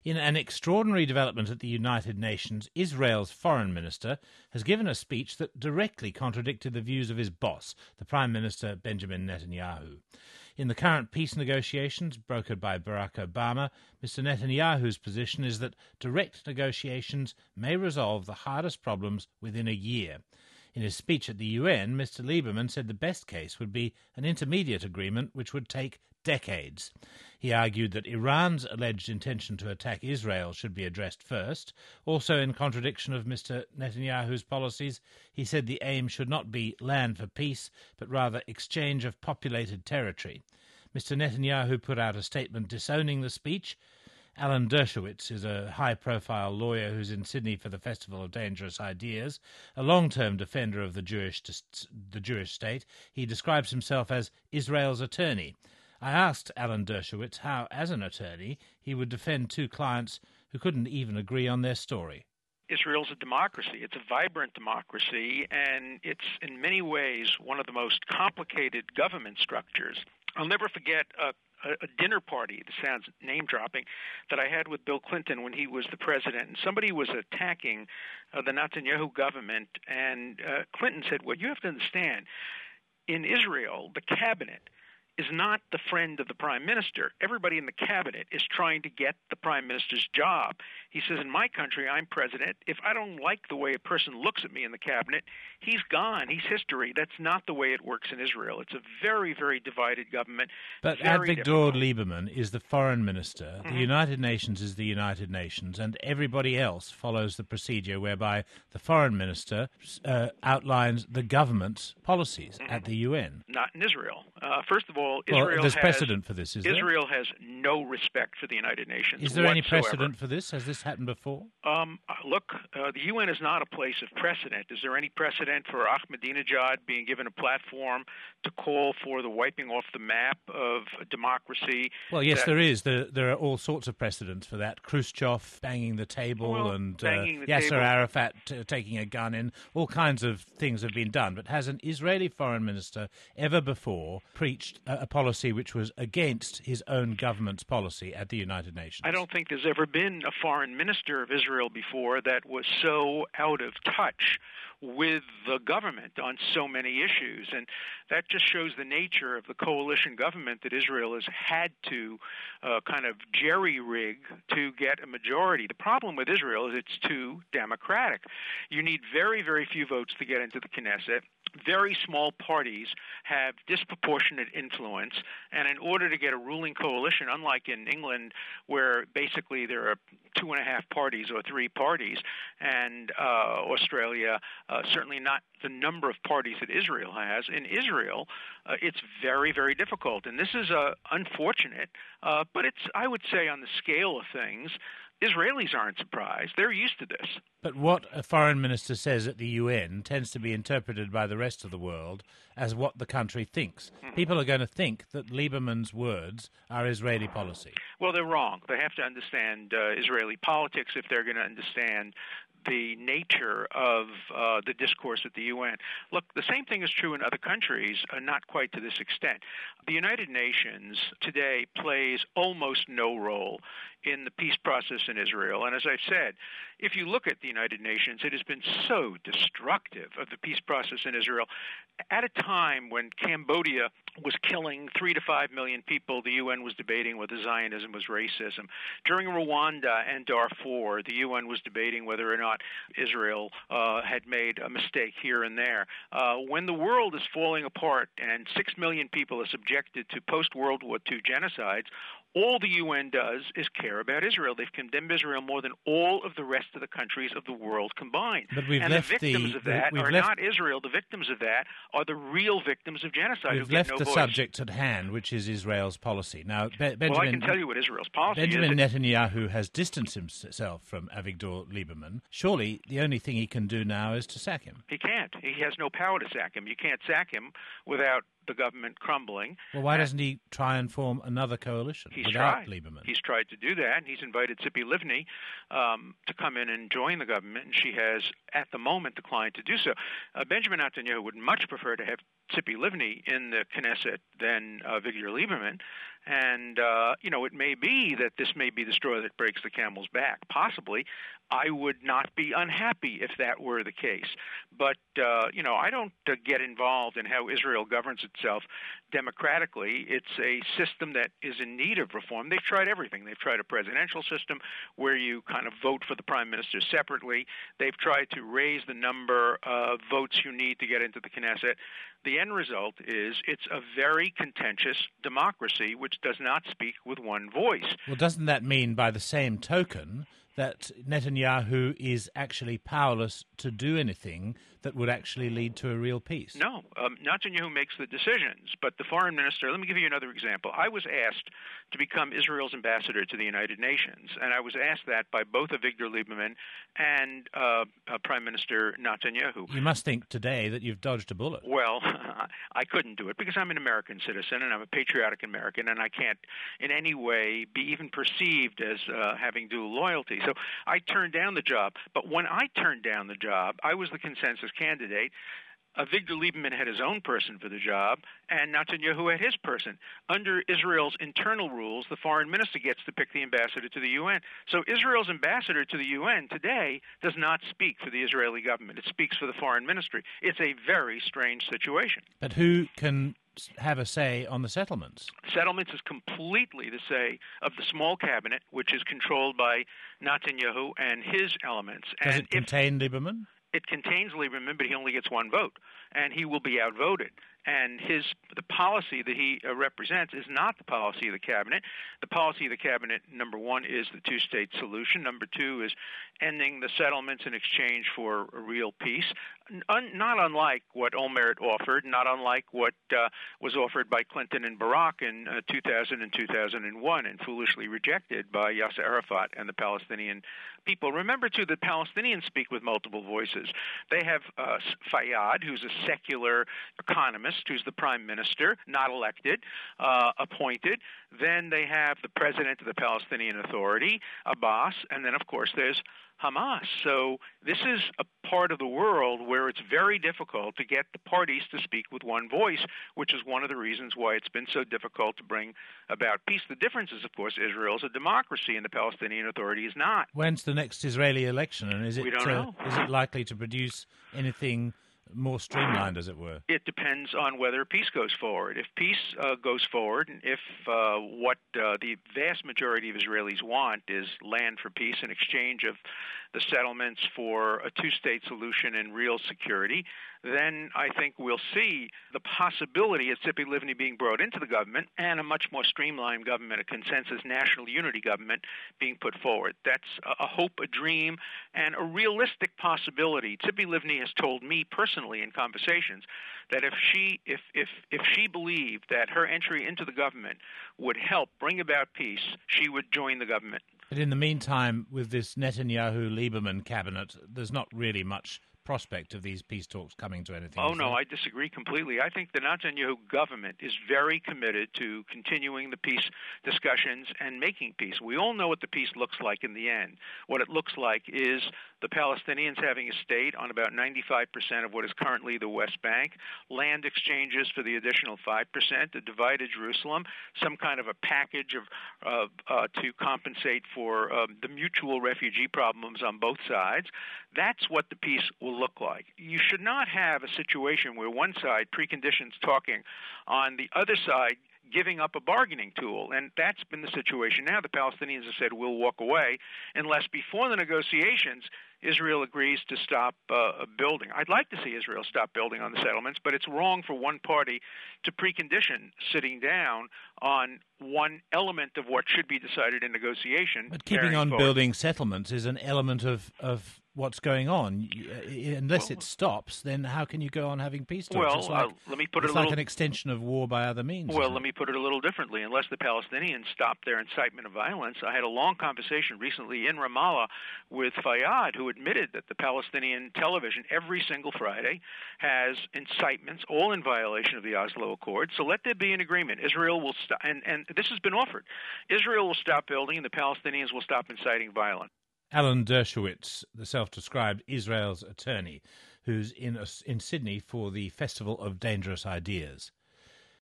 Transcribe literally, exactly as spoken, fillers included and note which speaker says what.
Speaker 1: In an extraordinary development at the United Nations, Israel's foreign minister has given a speech that directly contradicted the views of his boss, the Prime Minister Benjamin Netanyahu. In the current peace negotiations brokered by Barack Obama, Mister Netanyahu's position is that direct negotiations may resolve the hardest problems within a year. In his speech at the U N, Mister Lieberman said the best case would be an intermediate agreement which would take decades. He argued that Iran's alleged intention to attack Israel should be addressed first. Also in contradiction of Mister Netanyahu's policies, he said the aim should not be land for peace, but rather exchange of populated territory. Mister Netanyahu put out a statement disowning the speech. Alan Dershowitz is a high-profile lawyer who's in Sydney for the Festival of Dangerous Ideas, a long-term defender of the Jewish the Jewish state. He describes himself as Israel's attorney. I asked Alan Dershowitz how, as an attorney, he would defend two clients who couldn't even agree on their story.
Speaker 2: Israel's a democracy. It's a vibrant democracy, and it's in many ways one of the most complicated government structures. I'll never forget a a dinner party, this sounds name-dropping, that I had with Bill Clinton when he was the president. And somebody was attacking uh, the Netanyahu government, and uh, Clinton said, well, you have to understand, in Israel, the cabinet is not the friend of the prime minister. Everybody in the cabinet is trying to get the prime minister's job. He says, in my country, I'm president. If I don't like the way a person looks at me in the cabinet, he's gone. He's history. That's not the way it works in Israel. It's a very, very divided government.
Speaker 1: But Avigdor Lieberman is the foreign minister. Mm-hmm. The United Nations is the United Nations, and everybody else follows the procedure whereby the foreign minister uh, outlines the government's policies mm-hmm. at the U N.
Speaker 2: Not in Israel. Uh, first of all, Israel
Speaker 1: well, there's
Speaker 2: has,
Speaker 1: precedent for this, is there?
Speaker 2: Israel has no respect for the United Nations
Speaker 1: Is there
Speaker 2: whatsoever.
Speaker 1: any precedent for this? Has this happened before?
Speaker 2: Um, look, uh, the U N is not a place of precedent. Is there any precedent for Ahmadinejad being given a platform to call for the wiping off the map of democracy?
Speaker 1: Well, yes,
Speaker 2: that,
Speaker 1: there is. There, there are all sorts of precedents for that. Khrushchev banging the table
Speaker 2: well,
Speaker 1: and
Speaker 2: banging
Speaker 1: uh,
Speaker 2: the
Speaker 1: Yasser
Speaker 2: table.
Speaker 1: Arafat t- taking a gun in. All kinds of things have been done. But has an Israeli foreign minister ever before preached a, a policy which was against his own government's policy at the United Nations?
Speaker 2: I don't think there's ever been a foreign minister of Israel before that was so out of touch with the government on so many issues. And that just shows the nature of the coalition government that Israel has had to uh, kind of jerry-rig to get a majority. The problem with Israel is it's too democratic. You need very, very few votes to get into the Knesset. Very small parties have disproportionate influence, and in order to get a ruling coalition, unlike in England where basically there are two and a half parties or three parties, and uh, Australia, uh, certainly not the number of parties that Israel has. In Israel, uh, it's very, very difficult, and this is uh, unfortunate, uh, but it's, I would say, on the scale of things, Israelis aren't surprised. They're used to this.
Speaker 1: But what a foreign minister says at the U N tends to be interpreted by the rest of the world as what the country thinks. Mm-hmm. People are going to think that Lieberman's words are Israeli policy.
Speaker 2: Well, they're wrong. They have to understand uh, Israeli politics if they're going to understand the nature of uh, the discourse at the U N. Look, the same thing is true in other countries, uh, not quite to this extent. The United Nations today plays almost no role in the peace process in Israel. And as I've said, if you look at the United Nations, it has been so destructive of the peace process in Israel. At a time when Cambodia was killing three to five million people, the U N was debating whether Zionism was racism. During Rwanda and Darfur, the U N was debating whether or not Israel uh, had made a mistake here and there. Uh, when the world is falling apart and six million people are subjected to post-World War Two genocides, all the U N does is care about Israel. They've condemned Israel more than all of the rest of the countries of the world combined.
Speaker 1: But we've
Speaker 2: and
Speaker 1: left
Speaker 2: the victims
Speaker 1: the,
Speaker 2: of that
Speaker 1: we've
Speaker 2: are
Speaker 1: left,
Speaker 2: not Israel. The victims of that are the real victims of genocide
Speaker 1: We've
Speaker 2: who
Speaker 1: left
Speaker 2: get no
Speaker 1: the
Speaker 2: voice.
Speaker 1: subject at hand, which is Israel's policy. Now, Be- Benjamin,
Speaker 2: well, I can tell you what Israel's policy
Speaker 1: Benjamin
Speaker 2: is.
Speaker 1: Benjamin Netanyahu has distanced himself from Avigdor Lieberman. Surely the only thing he can do now is to sack him.
Speaker 2: He can't. He has no power to sack him. You can't sack him without the government crumbling.
Speaker 1: Well, why doesn't he try and form another coalition
Speaker 2: he's
Speaker 1: without
Speaker 2: tried.
Speaker 1: Lieberman?
Speaker 2: He's tried to do that. He's invited Tzipi Livni um, to come in and join the government, and she has, at the moment, declined to do so. Uh, Benjamin Netanyahu would much prefer to have Tzipi Livni in the Knesset than uh, Avigdor Lieberman, And, uh, you know, it may be that this may be the straw that breaks the camel's back. Possibly. I would not be unhappy if that were the case. But, uh, you know, I don't uh, get involved in how Israel governs itself democratically. It's a system that is in need of reform. They've tried everything. They've tried a presidential system where you kind of vote for the prime minister separately. They've tried to raise the number of votes you need to get into the Knesset. The end result is it's a very contentious democracy which does not speak with one voice.
Speaker 1: Well, doesn't that mean, by the same token, that Netanyahu is actually powerless to do anything that would actually lead to a real peace?
Speaker 2: No, um, Netanyahu makes the decisions, but the foreign minister, let me give you another example. I was asked to become Israel's ambassador to the United Nations, and I was asked that by both Avigdor Lieberman and uh, uh, Prime Minister Netanyahu.
Speaker 1: You must think today that you've dodged a bullet.
Speaker 2: Well, I couldn't do it because I'm an American citizen and I'm a patriotic American, and I can't in any way be even perceived as uh, having dual loyalty. So I turned down the job. But when I turned down the job, I was the consensus candidate. Avigdor Lieberman had his own person for the job, and Netanyahu had his person. Under Israel's internal rules, the foreign minister gets to pick the ambassador to the U N. So Israel's ambassador to the U N today does not speak for the Israeli government. It speaks for the foreign ministry. It's a very strange situation.
Speaker 1: But who can have a say on the settlements?
Speaker 2: Settlements is completely the say of the small cabinet, which is controlled by Netanyahu and his elements.
Speaker 1: Does
Speaker 2: and
Speaker 1: it contain if, Lieberman?
Speaker 2: It contains Lieberman, but he only gets one vote, and he will be outvoted. And his the policy that he uh, represents is not the policy of the cabinet. The policy of the cabinet, number one, is the two-state solution. Number two is ending the settlements in exchange for a real peace. Un- not unlike what Olmert offered, not unlike what uh, was offered by Clinton and Barack in uh, two thousand and two thousand one, and foolishly rejected by Yasser Arafat and the Palestinian people. Remember, too, that Palestinians speak with multiple voices. They have uh, Fayyad, who's a secular economist, who's the prime minister, not elected, uh, appointed. Then they have the president of the Palestinian Authority, Abbas, and then, of course, there's Hamas. So this is a part of the world where it's very difficult to get the parties to speak with one voice, which is one of the reasons why it's been so difficult to bring about peace. The difference is, of course, Israel is a democracy and the Palestinian Authority is not.
Speaker 1: When's the next Israeli election, and is it,
Speaker 2: we don't
Speaker 1: uh,
Speaker 2: know.
Speaker 1: is it likely to produce anything more streamlined, as it were?
Speaker 2: It depends on whether peace goes forward. If peace uh, goes forward, and if uh, what uh, the vast majority of Israelis want is land for peace in exchange of the settlements for a two-state solution and real security, then I think we'll see the possibility of Tzipi Livni being brought into the government and a much more streamlined government, a consensus national unity government being put forward. That's a hope, a dream, and a realistic possibility. Tzipi Livni has told me personally in conversations that if she if if if she believed that her entry into the government would help bring about peace, she would join the government.
Speaker 1: But in the meantime, with this Netanyahu-Lieberman cabinet, there's not really much prospect of these peace talks coming to anything.
Speaker 2: Oh, no, I disagree completely. I think the Netanyahu government is very committed to continuing the peace discussions and making peace. We all know what the peace looks like in the end. What it looks like is the Palestinians having a state on about ninety-five percent of what is currently the West Bank, land exchanges for the additional five percent, a divided Jerusalem, some kind of a package of uh, uh, to compensate for um, the mutual refugee problems on both sides. That's what the peace will look like. You should not have a situation where one side preconditions talking, on the other side giving up a bargaining tool, and that's been the situation now. The Palestinians have said, we'll walk away unless before the negotiations Israel agrees to stop uh, building. I'd like to see Israel stop building on the settlements, but it's wrong for one party to precondition sitting down on one element of what should be decided in negotiation.
Speaker 1: But keeping on
Speaker 2: forward.
Speaker 1: building settlements is an element of, of what's going on. Unless
Speaker 2: well,
Speaker 1: it stops, then how can you go on having peace talks?
Speaker 2: Well,
Speaker 1: it's like,
Speaker 2: uh, let me put
Speaker 1: it's
Speaker 2: it a little,
Speaker 1: like an extension of war by other means.
Speaker 2: Well, let me put it a little differently. Unless the Palestinians stop their incitement of violence, I had a long conversation recently in Ramallah with Fayyad, who admitted that the Palestinian television every single Friday has incitements, all in violation of the Oslo Accord. So let there be an agreement. Israel will stop, and, and this has been offered. Israel will stop building, and the Palestinians will stop inciting violence.
Speaker 1: Alan Dershowitz, the self-described Israel's attorney, who's in in Sydney for the Festival of Dangerous Ideas.